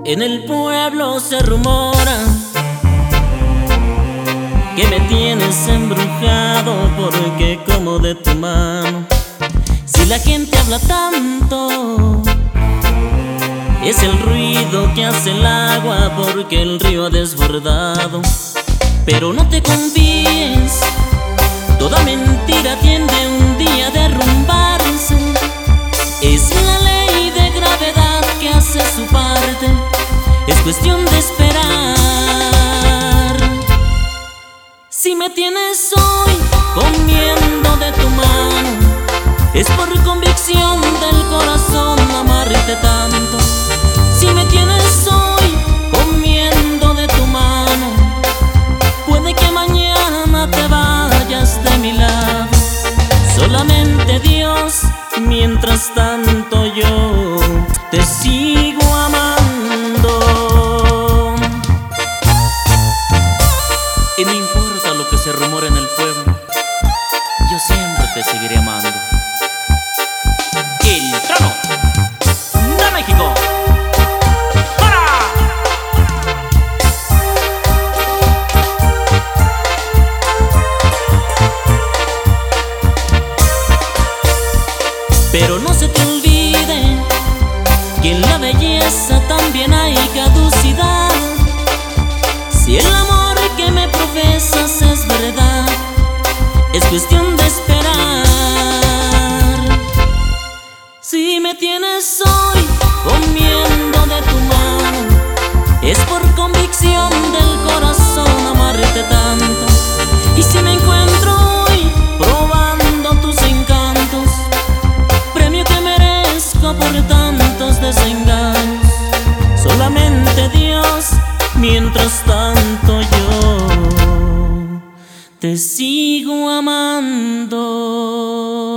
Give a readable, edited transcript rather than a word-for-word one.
En el pueblo se rumora que me tienes embrujado porque como de tu mano. Si la gente habla tanto, es el ruido que hace el agua porque el río ha desbordado. Pero no te confíes, toda mentira tiende un día a derrumbarse. Es la ley de gravedad que hace su parte, es cuestión de esperar. Si me tienes hoy comiendo de tu mano, es por convicción del corazón amarte tanto. Si me tienes hoy comiendo de tu mano, puede que mañana te vayas de mi lado. Solamente Dios, mientras tanto yo te sigo amando. Y no importa lo que se rumore en el pueblo, yo siempre te seguiré amando. El trono de México. Pero no se te olvide que en la belleza también hay caducidad. Si el amor que me profesas es verdad, es cuestión de esperar. Si me tienes hoy comiendo de tu mano, es por convicción del corazón amarte tanto. Y si me encuentro hoy probando tus encantos, premio que merezco por tantos desengaños. Solamente Dios, mientras tanto yo te sigo amando.